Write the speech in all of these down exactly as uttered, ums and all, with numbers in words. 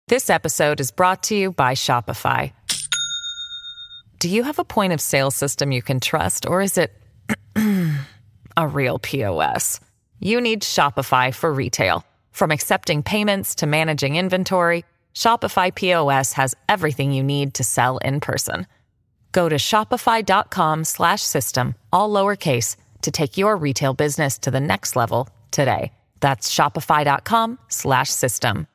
This episode is brought to you by Shopify. Do you have a point of sale system you can trust, or is it a real P O S? You need Shopify for retail. From accepting payments to managing inventory, Shopify P O S has everything you need to sell in person. Go to shopify.com slash system, all lowercase, to take your retail business to the next level today. That's shopify.com slash system.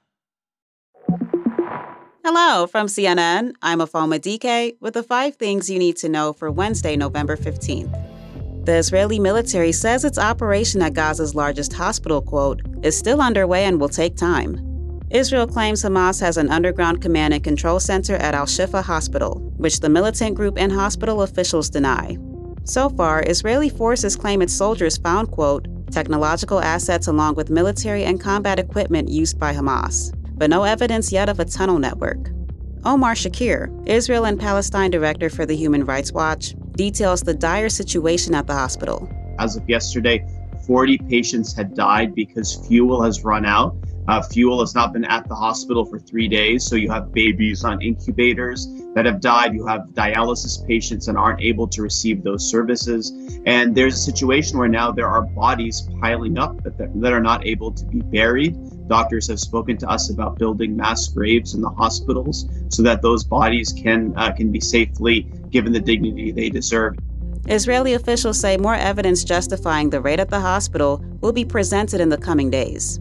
Hello from C N N. I'm Afoma D K with the five things you need to know for Wednesday, November fifteenth. The Israeli military says its operation at Gaza's largest hospital, quote, is still underway and will take time. Israel claims Hamas has an underground command and control center at Al-Shifa Hospital, which the militant group and hospital officials deny. So far, Israeli forces claim its soldiers found, quote, technological assets along with military and combat equipment used by Hamas, but no evidence yet of a tunnel network. Omar Shakir, Israel and Palestine director for the Human Rights Watch, details the dire situation at the hospital. As of yesterday, forty patients had died because fuel has run out. Uh, fuel has not been at the hospital for three days, so you have babies on incubators that have died. You have dialysis patients and aren't able to receive those services. And there's a situation where now there are bodies piling up that, that are not able to be buried. Doctors have spoken to us about building mass graves in the hospitals so that those bodies can uh, can be safely given the dignity they deserve. Israeli officials say more evidence justifying the raid at the hospital will be presented in the coming days.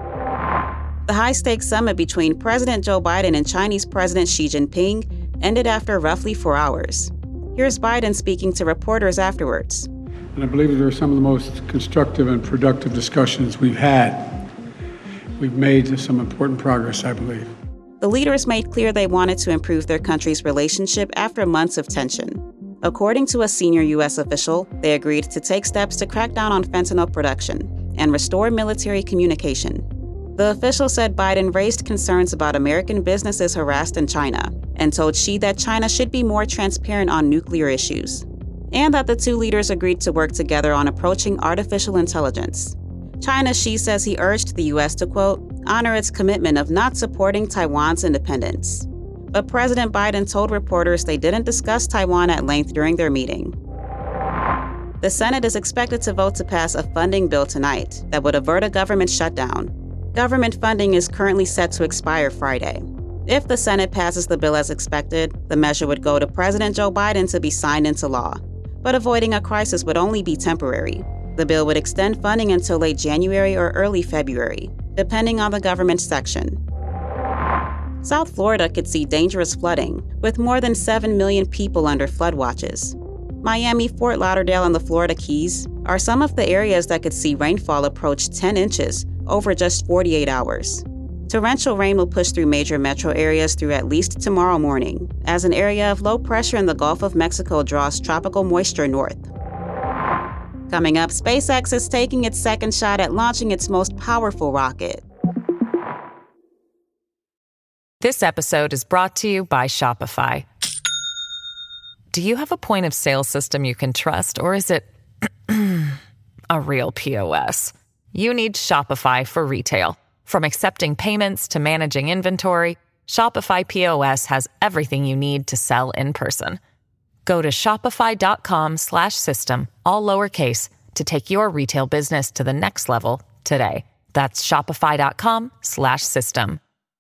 The high-stakes summit between President Joe Biden and Chinese President Xi Jinping ended after roughly four hours. Here's Biden speaking to reporters afterwards. And I believe that they were some of the most constructive and productive discussions we've had. We've made some important progress, I believe. The leaders made clear they wanted to improve their country's relationship after months of tension. According to a senior U S official, they agreed to take steps to crack down on fentanyl production and restore military communication. The official said Biden raised concerns about American businesses harassed in China and told Xi that China should be more transparent on nuclear issues, and that the two leaders agreed to work together on approaching artificial intelligence. China's Xi says he urged the U S to, quote, honor its commitment of not supporting Taiwan's independence. But President Biden told reporters they didn't discuss Taiwan at length during their meeting. The Senate is expected to vote to pass a funding bill tonight that would avert a government shutdown. Government funding is currently set to expire Friday. If the Senate passes the bill as expected, the measure would go to President Joe Biden to be signed into law. But avoiding a crisis would only be temporary. The bill would extend funding until late January or early February, depending on the government section. South Florida could see dangerous flooding, with more than seven million people under flood watches. Miami, Fort Lauderdale, and the Florida Keys are some of the areas that could see rainfall approach ten inches over just forty-eight hours. Torrential rain will push through major metro areas through at least tomorrow morning, as an area of low pressure in the Gulf of Mexico draws tropical moisture north. Coming up, SpaceX is taking its second shot at launching its most powerful rocket. This episode is brought to you by Shopify. Do you have a point of sale system you can trust, or is it a real P O S? You need Shopify for retail. From accepting payments to managing inventory, Shopify P O S has everything you need to sell in person. Go to shopify.com slash system, all lowercase, to take your retail business to the next level today. That's shopify.com slash system.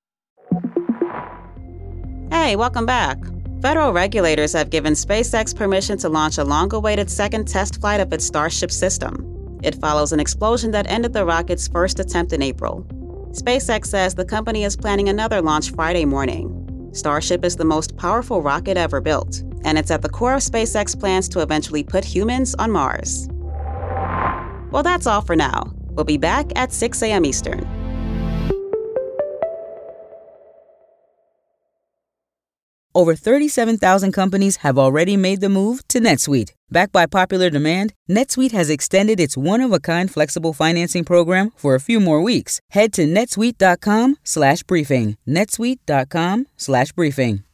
Hey, welcome back. Federal regulators have given SpaceX permission to launch a long-awaited second test flight of its Starship system. It follows an explosion that ended the rocket's first attempt in April. SpaceX says the company is planning another launch Friday morning. Starship is the most powerful rocket ever built, and it's at the core of SpaceX plans to eventually put humans on Mars. Well, that's all for now. We'll be back at six a.m. Eastern. Over thirty-seven thousand companies have already made the move to NetSuite. Backed by popular demand, NetSuite has extended its one-of-a-kind flexible financing program for a few more weeks. Head to netsuite.com slash briefing. netsuite.com slash briefing.